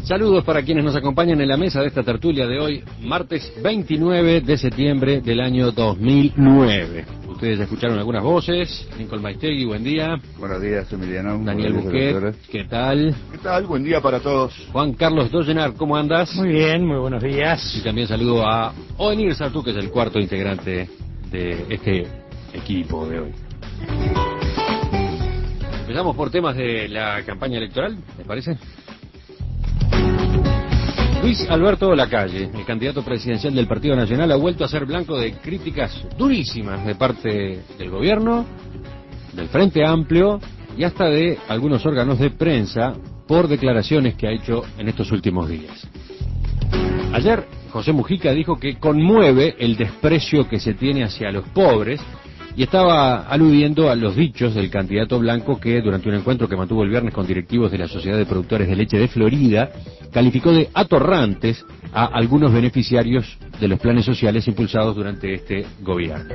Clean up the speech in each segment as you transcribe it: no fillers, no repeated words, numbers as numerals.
Saludos para quienes nos acompañan en la mesa de esta tertulia de hoy, martes 29 de septiembre del año 2009. Ustedes ya escucharon algunas voces. Lincoln Maistegui, buen día. Buenos días, Emiliano. Daniel Busquet, ¿qué tal? ¿Qué tal? Buen día para todos. Juan Carlos Dollenar, ¿cómo andas? Muy bien, muy buenos días. Y también saludo a Oenir Sartú, que es el cuarto integrante de este equipo de hoy. Empezamos por temas de la campaña electoral, ¿les parece? Luis Alberto Lacalle, el candidato presidencial del Partido Nacional, ha vuelto a ser blanco de críticas durísimas de parte del gobierno, del Frente Amplio y hasta de algunos órganos de prensa por declaraciones que ha hecho en estos últimos días. Ayer, José Mujica dijo que conmueve el desprecio que se tiene hacia los pobres y estaba aludiendo a los dichos del candidato blanco que, durante un encuentro que mantuvo el viernes con directivos de la Sociedad de Productores de Leche de Florida, calificó de atorrantes a algunos beneficiarios de los planes sociales impulsados durante este gobierno.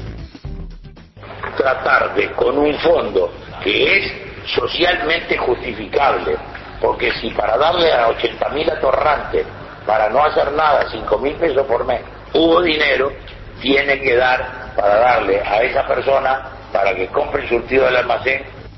Tratar de, con un fondo que es socialmente justificable, porque si para darle a 80.000 atorrantes, para no hacer nada, 5.000 pesos por mes, hubo dinero, tiene que dar para darle a esa persona para que compre el surtido del almacén.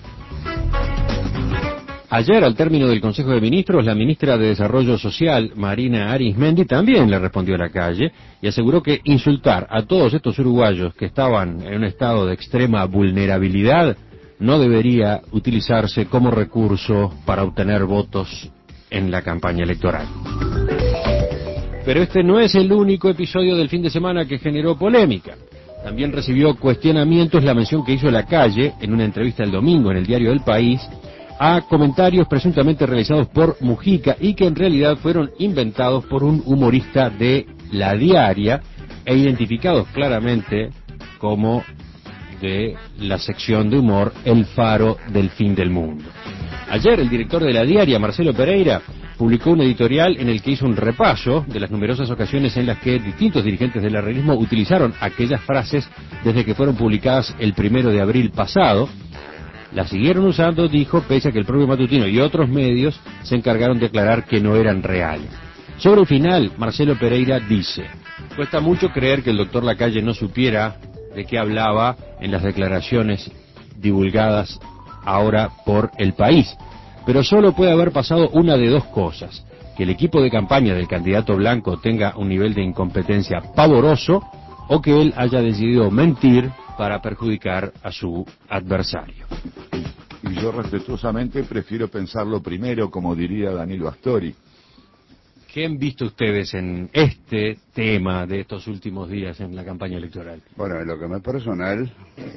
Ayer, al término del Consejo de Ministros, la ministra de Desarrollo Social, Marina Arismendi, también le respondió a Lacalle y aseguró que insultar a todos estos uruguayos que estaban en un estado de extrema vulnerabilidad no debería utilizarse como recurso para obtener votos en la campaña electoral. Pero este no es el único episodio del fin de semana que generó polémica. También recibió cuestionamientos la mención que hizo Lacalle en una entrevista el domingo en el diario El País a comentarios presuntamente realizados por Mujica y que en realidad fueron inventados por un humorista de La Diaria e identificados claramente como de la sección de humor El Faro del Fin del Mundo. Ayer el director de La Diaria, Marcelo Pereira, publicó un editorial en el que hizo un repaso de las numerosas ocasiones en las que distintos dirigentes del herrerismo utilizaron aquellas frases desde que fueron publicadas el 1 de abril pasado. Las siguieron usando, dijo, pese a que el propio Matutino y otros medios se encargaron de aclarar que no eran reales. Sobre el final, Marcelo Pereira dice: cuesta mucho creer que el doctor Lacalle no supiera de qué hablaba en las declaraciones divulgadas ahora por El País. Pero solo puede haber pasado una de dos cosas: que el equipo de campaña del candidato blanco tenga un nivel de incompetencia pavoroso, o que él haya decidido mentir para perjudicar a su adversario. Y yo respetuosamente prefiero pensarlo primero, como diría Danilo Astori. ¿Qué han visto ustedes en este tema de estos últimos días en la campaña electoral? Bueno, en lo que me es personal,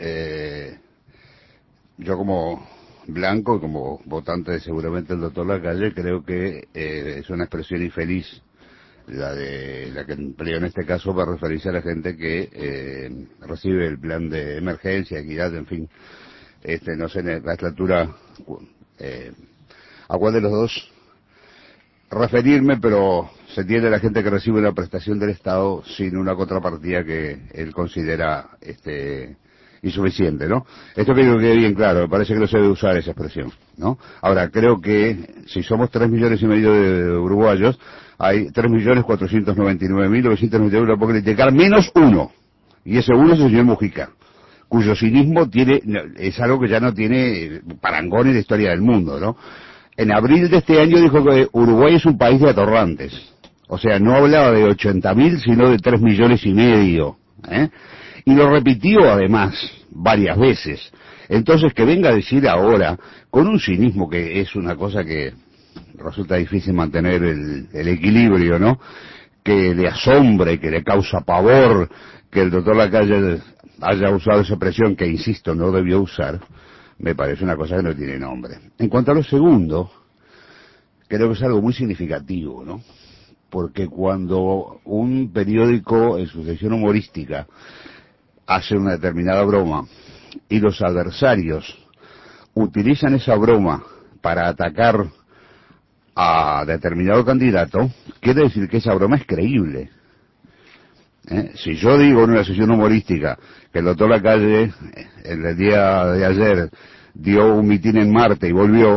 yo como blanco, como votante seguramente del doctor Lacalle, creo que es una expresión infeliz la que empleo en este caso para referirse a la gente que recibe el plan de emergencia, equidad, en fin, no sé a esta altura a cuál de los dos referirme, pero se entiende la gente que recibe una prestación del Estado sin una contrapartida que él considera insuficiente, ¿no? Esto creo que quede bien claro, me parece que no se debe usar esa expresión, ¿no? Ahora, creo que si somos 3,5 millones de uruguayos, hay 3.499.991 por criticar, menos uno, y ese uno es el señor Mujica, cuyo cinismo es algo que ya no tiene parangón en la historia del mundo, ¿no? En abril de este año dijo que Uruguay es un país de atorrantes, o sea, no hablaba de 80.000, sino de 3,5 millones, y lo repitió además varias veces. Entonces, que venga a decir ahora, con un cinismo que es una cosa que resulta difícil mantener el equilibrio, ¿no? Que le asombra y que le causa pavor que el doctor Lacalle haya usado esa expresión que, insisto, no debió usar, me parece una cosa que no tiene nombre. En cuanto a lo segundo, creo que es algo muy significativo, ¿no? Porque cuando un periódico en su sección humorística hace una determinada broma y los adversarios utilizan esa broma para atacar a determinado candidato, quiere decir que esa broma es creíble. Si yo digo en una sesión humorística que el doctor Lacalle en el día de ayer dio un mitin en Marte y volvió,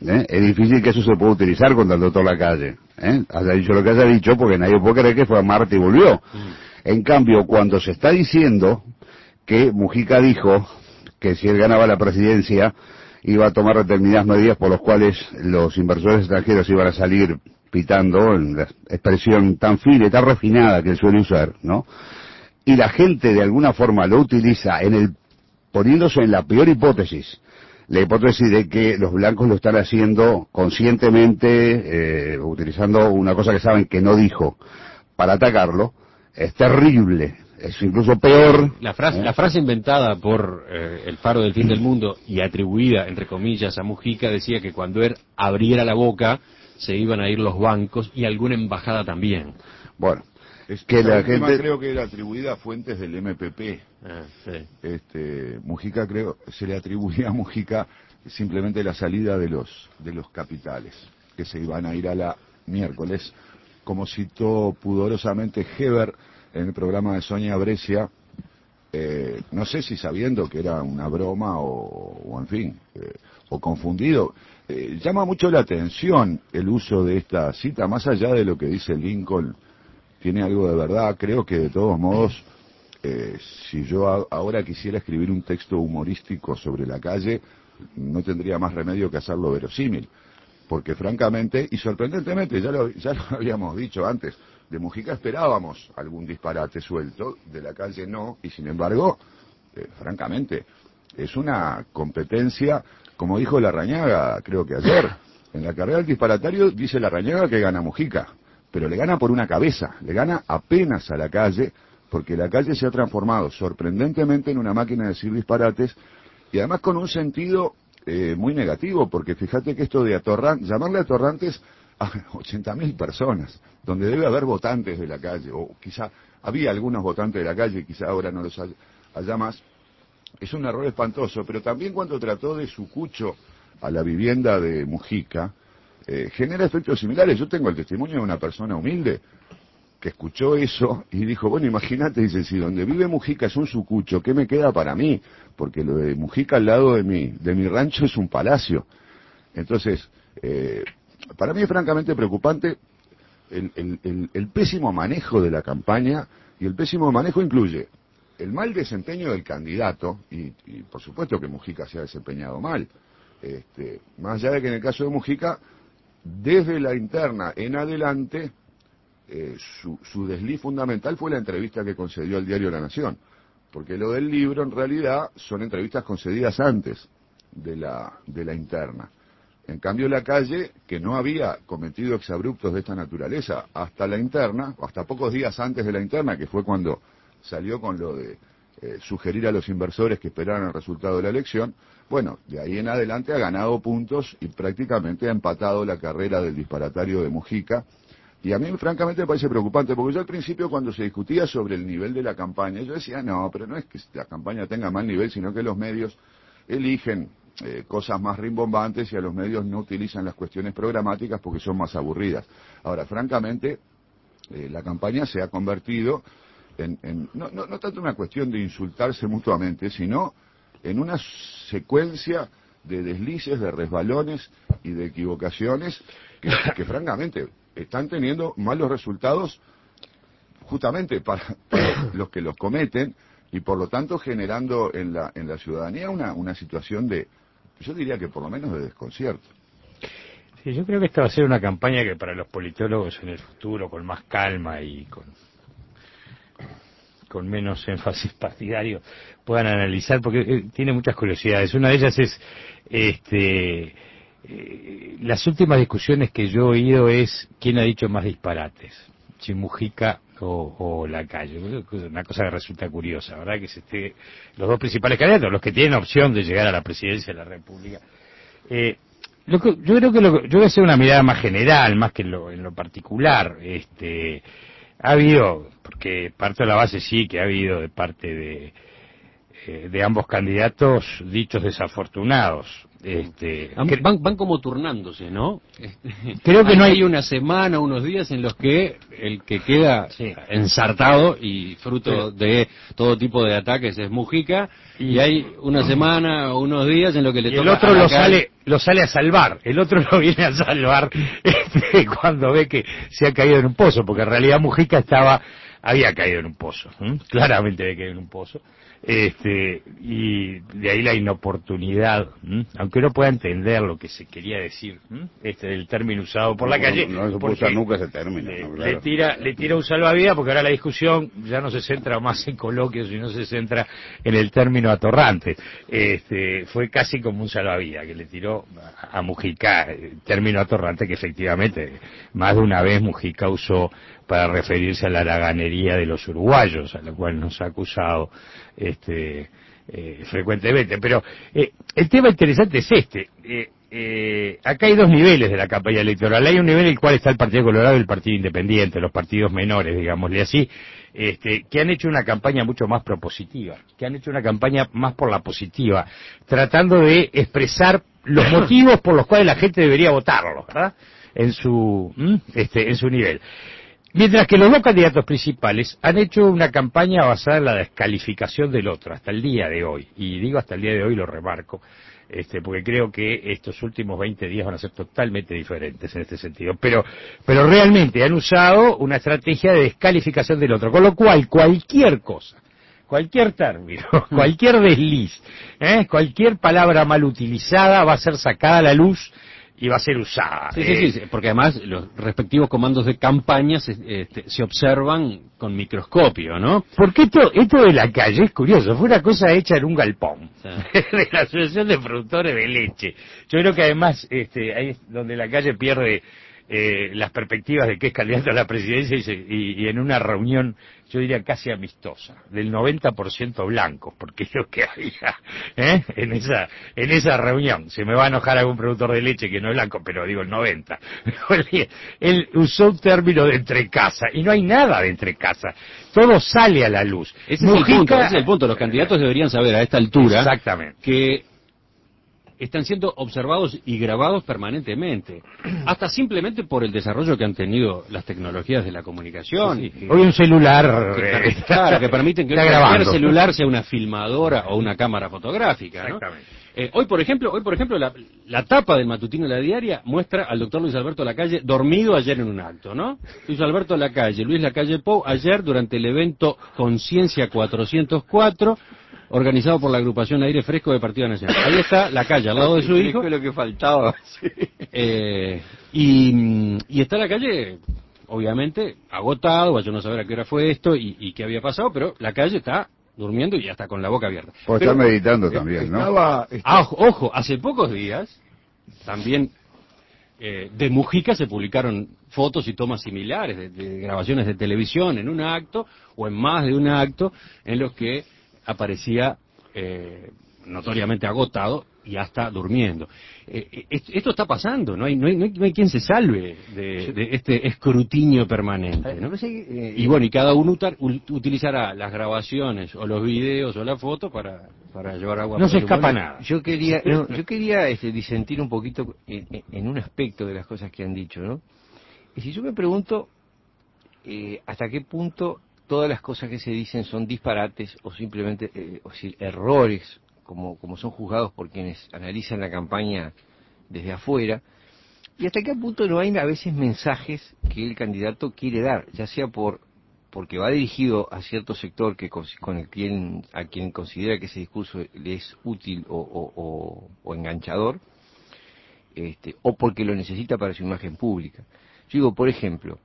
Es difícil que eso se pueda utilizar contra el doctor Lacalle. Haya dicho lo que haya dicho, porque nadie puede creer que fue a Marte y volvió. En cambio, cuando se está diciendo que Mujica dijo que si él ganaba la presidencia iba a tomar determinadas medidas por las cuales los inversores extranjeros iban a salir pitando, en la expresión tan fina y tan refinada que él suele usar, ¿no? Y la gente de alguna forma lo utiliza poniéndose en la peor hipótesis, la hipótesis de que los blancos lo están haciendo conscientemente, utilizando una cosa que saben que no dijo para atacarlo, es terrible. Es incluso peor. La frase inventada por el Faro del Fin del Mundo y atribuida, entre comillas, a Mujica, decía que cuando él abriera la boca se iban a ir los bancos y alguna embajada también. Bueno, es que la gente creo que era atribuida a fuentes del MPP. Sí. Mujica se le atribuía a Mujica simplemente la salida de los capitales que se iban a ir a la miércoles, como citó pudorosamente Heber en el programa de Sonia Brescia, no sé si sabiendo que era una broma o en fin, o confundido. Llama mucho la atención el uso de esta cita, más allá de lo que dice Lincoln, tiene algo de verdad. Creo que de todos modos, si yo ahora quisiera escribir un texto humorístico sobre Lacalle, no tendría más remedio que hacerlo verosímil, porque francamente, y sorprendentemente, ya lo habíamos dicho antes, de Mujica esperábamos algún disparate suelto, de Lacalle no, y sin embargo, francamente, es una competencia, como dijo Larrañaga, creo que ayer, en la carrera del disparatario dice Larrañaga que gana Mujica, pero le gana por una cabeza, le gana apenas a Lacalle, porque Lacalle se ha transformado sorprendentemente en una máquina de decir disparates, y además con un sentido muy negativo, porque fíjate que esto de llamarle atorrantes a 80.000 personas, donde debe haber votantes de Lacalle, o quizá había algunos votantes de Lacalle, quizá ahora no los haya más, es un error espantoso. Pero también cuando trató de sucucho a la vivienda de Mujica, genera efectos similares. Yo tengo el testimonio de una persona humilde que escuchó eso y dijo, bueno, imagínate, dice, si donde vive Mujica es un sucucho, ¿qué me queda para mí? Porque lo de Mujica al lado de mi rancho es un palacio. Entonces, para mí es francamente preocupante el pésimo manejo de la campaña, y el pésimo manejo incluye el mal desempeño del candidato, y por supuesto que Mujica se ha desempeñado mal, más allá de que en el caso de Mujica, desde la interna en adelante, su desliz fundamental fue la entrevista que concedió al diario La Nación, porque lo del libro en realidad son entrevistas concedidas antes de la interna. En cambio, Lacalle, que no había cometido exabruptos de esta naturaleza hasta la interna, o hasta pocos días antes de la interna, que fue cuando salió con lo de sugerir a los inversores que esperaran el resultado de la elección, bueno, de ahí en adelante ha ganado puntos y prácticamente ha empatado la carrera del disparatario de Mujica. Y a mí francamente me parece preocupante, porque yo al principio cuando se discutía sobre el nivel de la campaña, yo decía, no, pero no es que la campaña tenga mal nivel, sino que los medios eligen cosas más rimbombantes y a los medios no utilizan las cuestiones programáticas porque son más aburridas. Ahora, francamente, la campaña se ha convertido no tanto una cuestión de insultarse mutuamente, sino en una secuencia de deslices, de resbalones y de equivocaciones que francamente están teniendo malos resultados justamente para los que los cometen, y por lo tanto generando en la ciudadanía una situación de, yo diría que por lo menos de desconcierto. Sí, yo creo que esta va a ser una campaña que para los politólogos en el futuro, con más calma y con menos énfasis partidario, puedan analizar, porque tiene muchas curiosidades. Una de ellas es las últimas discusiones que yo he oído es quién ha dicho más disparates, si Mujica o Lacalle. Una cosa que resulta curiosa, ¿verdad? Que los dos principales candidatos, los que tienen opción de llegar a la presidencia de la República. Yo creo que yo voy a hacer una mirada más general, más que en lo particular. Ha habido, porque parto de la base sí que ha habido de parte de ambos candidatos dichos desafortunados. Van como turnándose, ¿no? Creo que no hay una semana, unos días en los que el que queda ensartado y fruto de todo tipo de ataques es Mujica, y hay una semana o unos días en los que le toca el otro lo sale a salvar, el otro lo viene a salvar cuando ve que se ha caído en un pozo, porque en realidad Mujica había caído en un pozo, claramente había caído en un pozo, y de ahí la inoportunidad, aunque uno pueda entender lo que se quería decir, del término usado por la calle, no se puede usar nunca ese término, claro. le tira un salvavidas, porque ahora la discusión ya no se centra más en coloquios, sino se centra en el término atorrante. Fue casi como un salvavidas que le tiró a Mujica, el término atorrante que efectivamente más de una vez Mujica usó para referirse a la haraganería de los uruguayos, a la cual nos ha acusado frecuentemente. Pero el tema interesante es acá hay dos niveles de la campaña electoral. Hay un nivel en el cual está el Partido Colorado y el Partido Independiente, los partidos menores, digámosle así, que han hecho una campaña mucho más propositiva, que han hecho una campaña más por la positiva, tratando de expresar los motivos por los cuales la gente debería votarlo, ¿verdad? En su nivel. Mientras que los dos candidatos principales han hecho una campaña basada en la descalificación del otro, hasta el día de hoy. Y digo hasta el día de hoy, lo remarco, porque creo que estos últimos 20 días van a ser totalmente diferentes en este sentido. Pero realmente han usado una estrategia de descalificación del otro, con lo cual cualquier cosa, cualquier término, cualquier desliz, cualquier palabra mal utilizada va a ser sacada a la luz y va a ser usada. Sí, porque además los respectivos comandos de campaña se observan con microscopio, ¿no? Porque esto de la calle es curioso, fue una cosa hecha en un galpón, de la Asociación de Productores de Leche. Yo creo que además ahí es donde la calle pierde las perspectivas de que es candidato a la presidencia y en una reunión, yo diría casi amistosa, del 90% blancos, porque es lo que había en esa reunión. Se me va a enojar algún productor de leche que no es blanco, pero digo el 90. Él usó un término de entrecasa, y no hay nada de entrecasa. Todo sale a la luz. Ese es el punto. Los candidatos deberían saber a esta altura exactamente que están siendo observados y grabados permanentemente, hasta simplemente por el desarrollo que han tenido las tecnologías de la comunicación. Hoy un celular que permiten que cualquier celular sea una filmadora o una cámara fotográfica, ¿no? Hoy por ejemplo la tapa del matutino de la diaria muestra al doctor Luis Alberto Lacalle dormido ayer en un acto, ¿no? Luis Alberto Lacalle, Luis Lacalle Pou, ayer durante el evento Conciencia 404, organizado por la agrupación Aire Fresco de Partido Nacional. Ahí está Lacalle al lado de su hijo. Es lo que faltaba. Y está Lacalle, obviamente, agotado, vaya uno a saber a qué hora fue esto y qué había pasado, pero Lacalle está durmiendo y hasta con la boca abierta. Puede estar meditando también, ¿no? Ojo, hace pocos días, también de Mujica se publicaron fotos y tomas similares de grabaciones de televisión en un acto o en más de un acto en los que aparecía notoriamente agotado y hasta durmiendo. Esto está pasando, no hay quien se salve de este escrutinio permanente, ¿no? Y bueno, y cada uno utilizará las grabaciones o los videos o la foto para llevar agua. No se escapa nada. Yo quería disentir un poquito en un aspecto de las cosas que han dicho, ¿no? Y si yo me pregunto hasta qué punto todas las cosas que se dicen son disparates o simplemente errores, como son juzgados por quienes analizan la campaña desde afuera, y hasta qué punto no hay a veces mensajes que el candidato quiere dar, ya sea porque va dirigido a cierto sector a quien considera que ese discurso le es útil o enganchador, o porque lo necesita para su imagen pública. Yo digo, por ejemplo,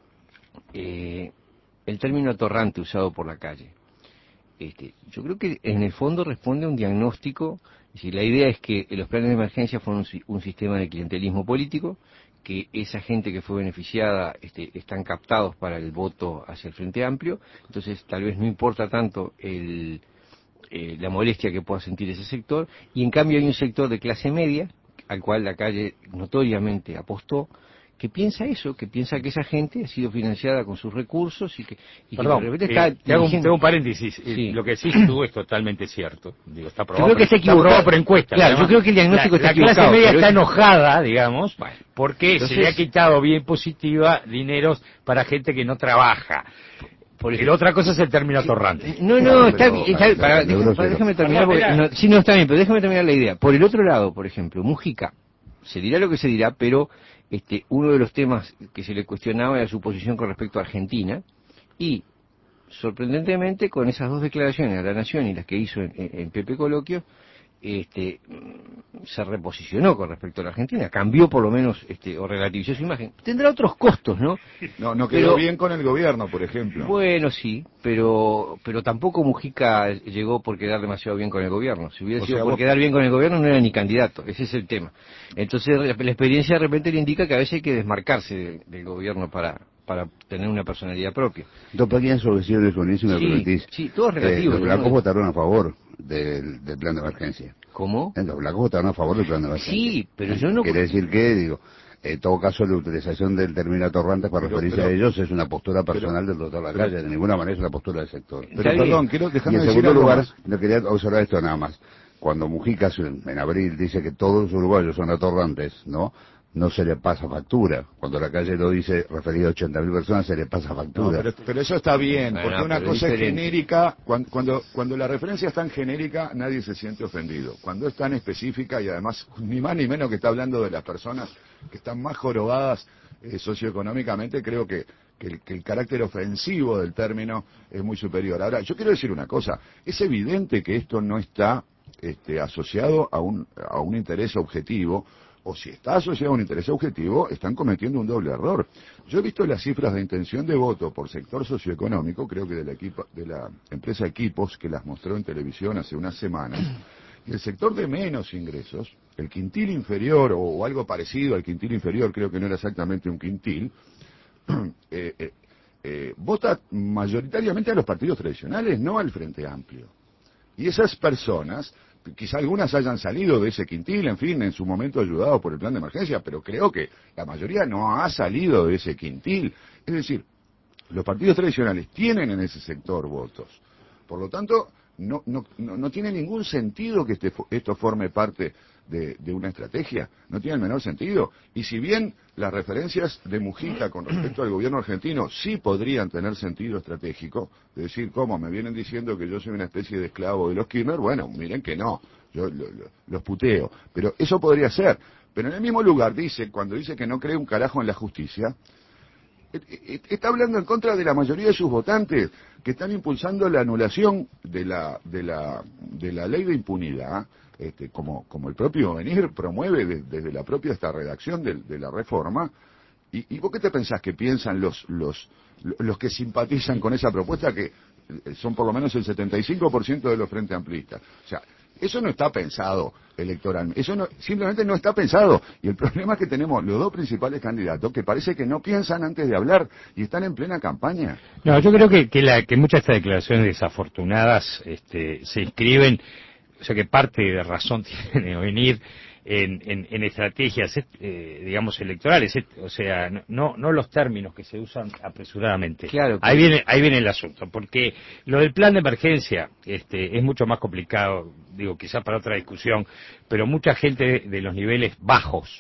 el término atorrante usado por la calle. Yo creo que en el fondo responde a un diagnóstico. Si la idea es que los planes de emergencia fueron un sistema de clientelismo político, que esa gente que fue beneficiada están captados para el voto hacia el Frente Amplio, entonces tal vez no importa tanto la molestia que pueda sentir ese sector, y en cambio hay un sector de clase media al cual la calle notoriamente apostó, que piensa eso, que piensa que esa gente ha sido financiada con sus recursos y que Perdón, de repente está te hago dirigiendo. un paréntesis. Sí. Lo que decís tú es totalmente cierto. Digo, está Yo probado, creo que está equivocado. probado por encuesta. Claro, Además, yo creo que el diagnóstico está la equivocado. clase media pero está es- enojada, digamos, Bueno, porque entonces- se le ha quitado bien positiva dineros para gente que no trabaja. Por Y la otra cosa es el término atorrante. No, Claro, está pero- bien, está bien, pero- pero- déjame terminar, porque, Espera. sí, no, está bien, pero déjame terminar la idea. Por el otro lado, por ejemplo, Mujica, se dirá lo que se dirá, pero uno de los temas que se le cuestionaba era su posición con respecto a Argentina, y sorprendentemente, con esas dos declaraciones a la Nación y las que hizo en Pepe Coloquio, se reposicionó con respecto a la Argentina, cambió por lo menos o relativizó su imagen. Tendrá otros costos, ¿no? No quedó Pero- bien con el gobierno, por ejemplo. Bueno, sí, pero tampoco Mujica llegó por quedar demasiado bien con el gobierno. Si hubiera O sido sea, por vos- quedar bien con el gobierno no era ni candidato, ese es el tema. Entonces la experiencia de repente le indica que a veces hay que desmarcarse del gobierno para tener una personalidad propia. Dos pequeñas objeciones con eso, si me Sí, permitís. sí, todo es relativo, Los ¿no? blancos votaron a favor del plan de emergencia. ¿Cómo? Los blancos votaron a favor del plan de emergencia. Sí, pero yo no... Quiere decir que, digo, en todo caso la utilización del término atorrante para Pero- referirse pero- a ellos es una postura personal del doctor pero- Lacalle, de ninguna manera es una postura del sector. Pero Está bien. perdón, Y déjame en decir segundo algo lugar, más. no quería observar esto nada más. Cuando Mujica en abril dice que todos los uruguayos son atorrantes, no se le pasa factura. Cuando la calle lo dice referido a 80.000 personas, se le pasa No, factura. pero eso está bien, Bueno, porque una pero cosa es diferente. genérica, cuando la referencia es tan genérica, nadie se siente ofendido. Cuando es tan específica y además, ni más ni menos que está hablando de las personas que están más jorobadas socioeconómicamente, creo que el carácter ofensivo del término es muy superior. Ahora, yo quiero decir una cosa, es evidente que esto no está asociado a un interés objetivo, o si está asociado a un interés objetivo, están cometiendo un doble error. Yo he visto las cifras de intención de voto por sector socioeconómico, creo que de la empresa Equipos, que las mostró en televisión hace unas semanas, y el sector de menos ingresos, el quintil inferior o algo parecido al quintil inferior, creo que no era exactamente un quintil, vota mayoritariamente a los partidos tradicionales, no al Frente Amplio. Y esas personas, quizá algunas hayan salido de ese quintil, en fin, en su momento ayudados por el plan de emergencia, pero creo que la mayoría no ha salido de ese quintil. Es decir, los partidos tradicionales tienen en ese sector votos. Por lo tanto, no tiene ningún sentido que esto forme parte de una estrategia. No tiene el menor sentido. Y si bien las referencias de Mujica con respecto al gobierno argentino sí podrían tener sentido estratégico, es decir, ¿cómo? Me vienen diciendo que yo soy una especie de esclavo de los Kirchner. Bueno, miren que no. Yo los puteo. Pero eso podría ser. Pero en el mismo lugar cuando dice que no cree un carajo en la justicia, está hablando en contra de la mayoría de sus votantes que están impulsando la anulación de la ley de impunidad, como el propio Venir promueve desde la propia esta redacción de la reforma. ¿Y vos qué te pensás que piensan los que simpatizan con esa propuesta, que son por lo menos el 75% de los frente amplistas? O sea, eso no está pensado electoralmente, simplemente no está pensado. Y el problema es que tenemos los dos principales candidatos que parece que no piensan antes de hablar y están en plena campaña. No, yo creo que muchas de estas declaraciones desafortunadas se inscriben, o sea que parte de razón tiene que venir en estrategias, digamos, electorales, o sea, no los términos que se usan apresuradamente. Claro, Ahí viene el asunto, porque lo del plan de emergencia es mucho más complicado, digo, quizás para otra discusión, pero mucha gente de los niveles bajos,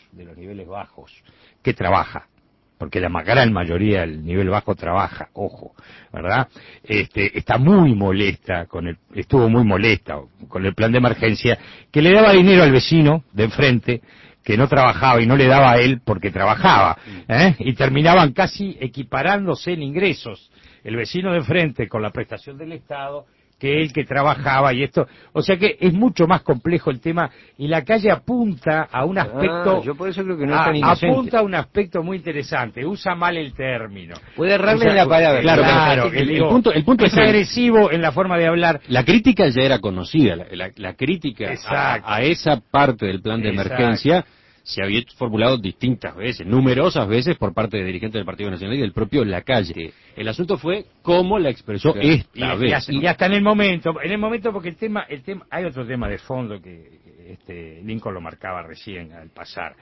que trabaja, porque la gran mayoría del nivel bajo trabaja, ojo, ¿verdad? Está muy molesta estuvo muy molesta con el plan de emergencia, que le daba dinero al vecino de enfrente, que no trabajaba y no le daba a él porque trabajaba, y terminaban casi equiparándose en ingresos, el vecino de enfrente con la prestación del Estado, que él que trabajaba y esto, o sea que es mucho más complejo el tema, y la calle apunta a un aspecto, yo por eso creo que no es tan inocente. apunta a un aspecto muy interesante, usa mal el término. Puede errarle la palabra. Claro, el punto es agresivo en la forma de hablar. La crítica ya era conocida, la crítica Exacto. a esa parte del plan de Exacto. emergencia se había formulado distintas veces, numerosas veces por parte de dirigentes del Partido Nacional y del propio Lacalle. Sí. El asunto fue cómo la expresó esta vez. Y hasta en el momento porque el tema, hay otro tema de fondo que Lincoln lo marcaba recién al pasar.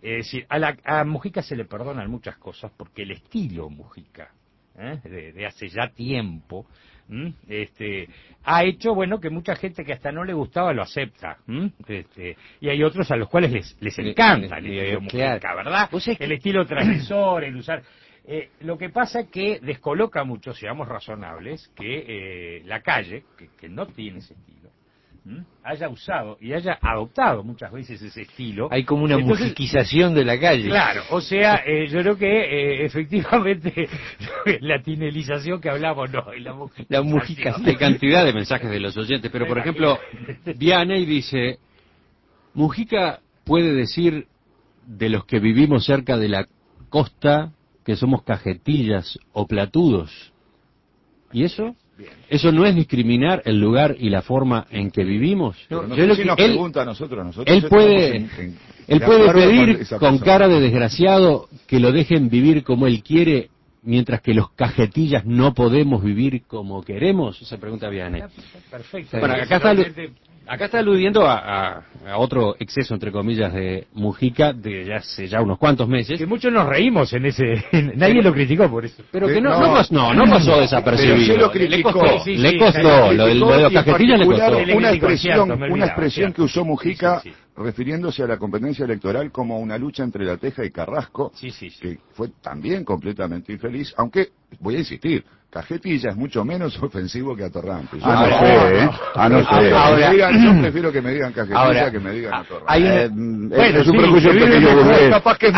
Es decir, a Mujica se le perdonan muchas cosas porque el estilo Mujica, de hace ya tiempo, ha hecho, bueno, que mucha gente que hasta no le gustaba lo acepta. Y hay otros a los cuales les encanta el estilo Mujica, ¿verdad? O sea, es que... El estilo transgresor, el usar... lo que pasa es que descoloca mucho, seamos razonables, que la calle, que no tiene ese estilo, haya usado y haya adoptado muchas veces ese estilo. Hay como una mujiquización de la calle. Claro, o sea, yo creo que efectivamente la tinelización que hablamos, no, y la mujicación. Hay cantidad de mensajes de los oyentes, pero por ejemplo, Vianney dice, Mujica puede decir de los que vivimos cerca de la costa que somos cajetillas o platudos. ¿Y eso? ¿Eso no es discriminar el lugar y la forma en que vivimos? No, yo lo que nos pregunta a nosotros él puede pedir con cara de desgraciado que lo dejen vivir como él quiere, mientras que los cajetillas no podemos vivir como queremos. Se pregunta Vianney. Perfecto. Bueno, acá está aludiendo a otro exceso, entre comillas, de Mujica de ya hace ya unos cuantos meses. Que muchos nos reímos en ese... Nadie lo criticó por eso. Pero que no pasó desapercibido. Le costó. Le costó. Lo de los cajetillas le costó. Una expresión que usó Mujica refiriéndose a la competencia electoral como una lucha entre La Teja y Carrasco, que fue también completamente infeliz, aunque, voy a insistir, cajetilla es mucho menos ofensivo que atorrante. No sé. Yo prefiero que me digan cajetilla que me digan atorrante. Es un prejuicio pequeño burgués. Capaz que es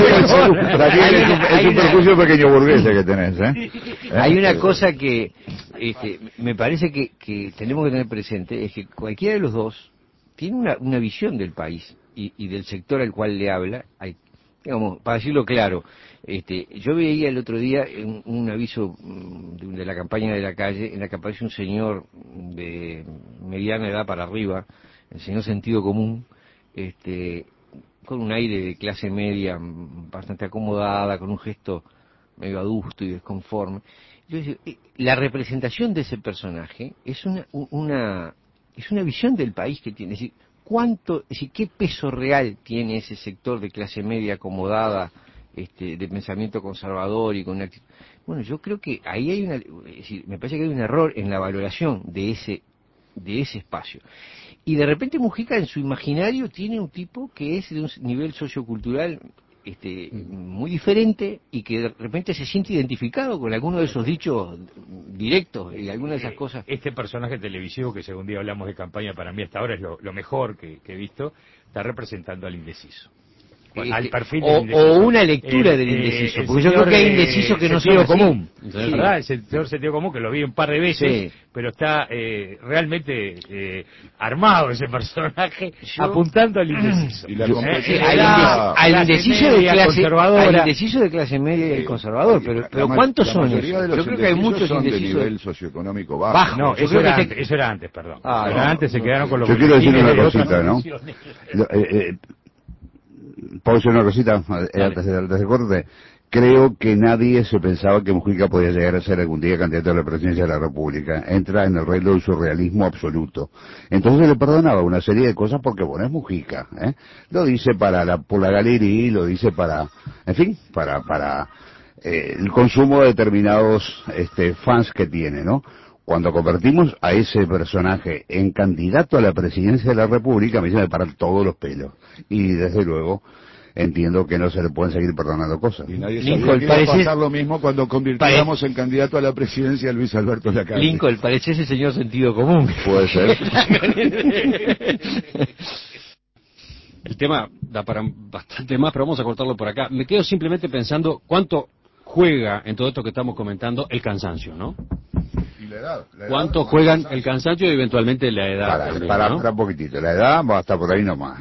un prejuicio pequeño burgués que tenés, Hay una cosa que me parece que tenemos que tener presente, es que cualquiera de los dos tiene una visión del país y del sector al cual le habla. Digamos, para decirlo claro, yo veía el otro día un aviso de la campaña de la calle en la que aparece un señor de mediana edad para arriba, el señor sentido común, con un aire de clase media bastante acomodada, con un gesto medio adusto y desconforme. Yo decía, la representación de ese personaje es una visión del país que tiene. Es decir, ¿qué peso real tiene ese sector de clase media acomodada, de pensamiento conservador y con una actitud? Bueno, yo creo que ahí hay me parece que hay un error en la valoración de ese espacio. Y de repente Mujica en su imaginario tiene un tipo que es de un nivel sociocultural muy diferente y que de repente se siente identificado con alguno de esos dichos directos y algunas de esas cosas. Este personaje televisivo, que según día hablamos de campaña, para mí hasta ahora es lo mejor que he visto, está representando al indeciso. Al perfil del indeciso. O una lectura del indeciso, porque yo creo que hay indecisos que no son así. Común, ¿verdad? El señor sentido común, que lo vi un par de veces, pero está realmente armado ese personaje, apuntando al indeciso. Al indeciso de clase media y el conservador, pero ¿cuántos son esos? Yo creo que hay muchos indecisos de nivel socioeconómico bajo. No, eso era antes, perdón. Antes se quedaron con los... Yo quiero decir una cosita, ¿no? ¿Puedo decir una cosita antes del corte? Creo que nadie se pensaba que Mujica podía llegar a ser algún día candidato a la presidencia de la República. Entra en el reino del surrealismo absoluto. Entonces le perdonaba una serie de cosas porque, bueno, es Mujica, Lo dice por la galería, lo dice para el consumo de determinados fans que tiene, ¿no? Cuando convertimos a ese personaje en candidato a la presidencia de la República, a mí se me paran todos los pelos. Y desde luego entiendo que no se le pueden seguir perdonando cosas. Y nadie sabía que iba a pasar lo mismo cuando convirtiéramos en candidato a la presidencia a Luis Alberto Lacalle. Lincoln, parece ese señor sentido común. Puede ser. El tema da para bastante más, pero vamos a cortarlo por acá. Me quedo simplemente pensando cuánto juega en todo esto que estamos comentando el cansancio, ¿no? La edad, ¿Cuánto juegan el cansancio y eventualmente la edad? Para un poquitito, la edad va hasta por ahí nomás.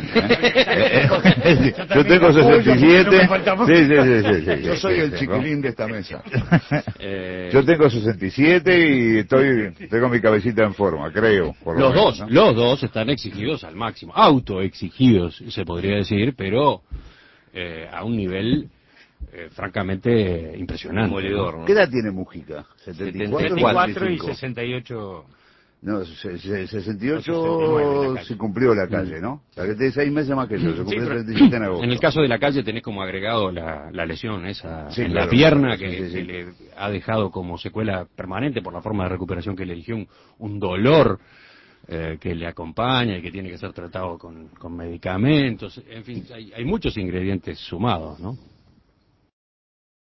Yo tengo 67. Sí. Yo soy el chiquilín de esta mesa. Yo tengo 67 y estoy con mi cabecita en forma, creo. Los dos están exigidos al máximo, autoexigidos, se podría decir, pero a un nivel francamente impresionante. Demoledor, ¿no? ¿Qué edad tiene Mujica? 74 y 68 No, 68 69 en la se cumplió la calle, ¿no? La que tiene 6 meses más que yo, se cumplió el 37 en agosto. En el caso de la calle tenés como agregado la lesión esa Sí, en claro, la pierna claro, que sí. le ha dejado como secuela permanente por la forma de recuperación que le eligió, un dolor que le acompaña y que tiene que ser tratado con medicamentos. En fin, hay muchos ingredientes sumados, ¿no?